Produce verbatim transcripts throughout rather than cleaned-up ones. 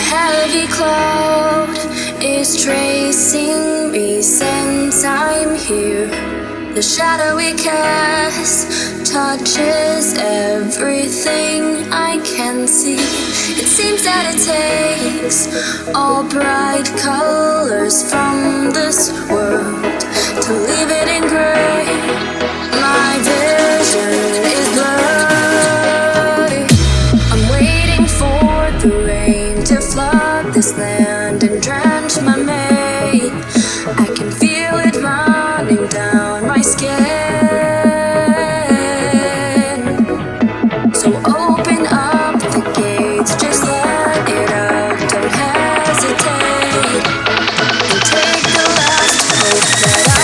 heavy cloud is tracing me since I'm here. The shadow we cast touches everything I can see. It seems that it takes all bright colors from this world to leave it in gray. My vision is blurry. I'm waiting for the rain to flood this land and drench my mate. I can feel it running down my skin. So open up the gates, just let it out, don't hesitate, and take the last hope that I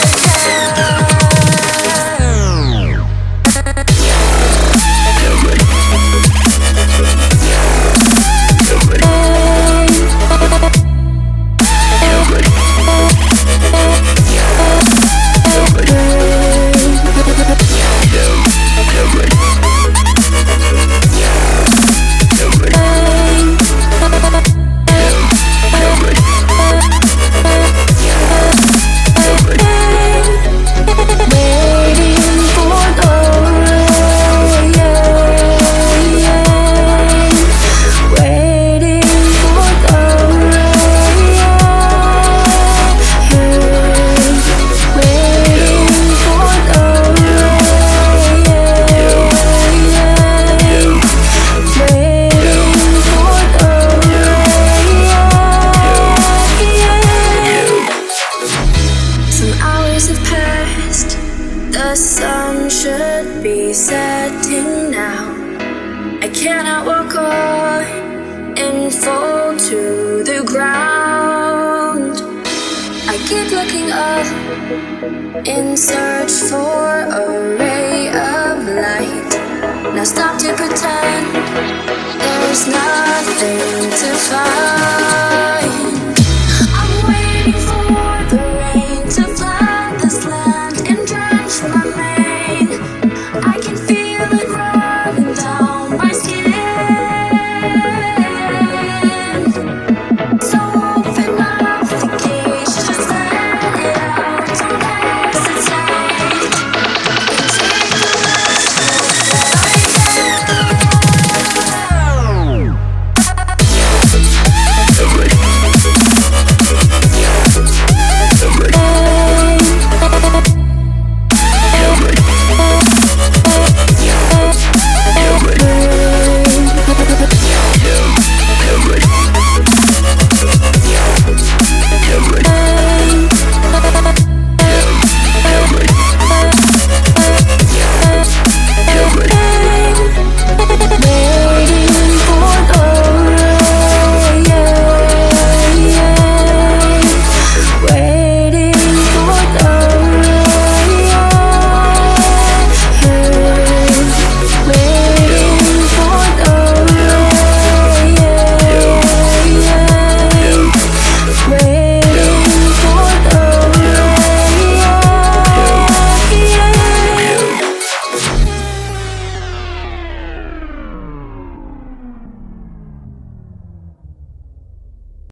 the sun should be setting now. I cannot walk on and fall to the ground. I keep looking up in search for a ray of light. Now stop to pretend there's nothing to find.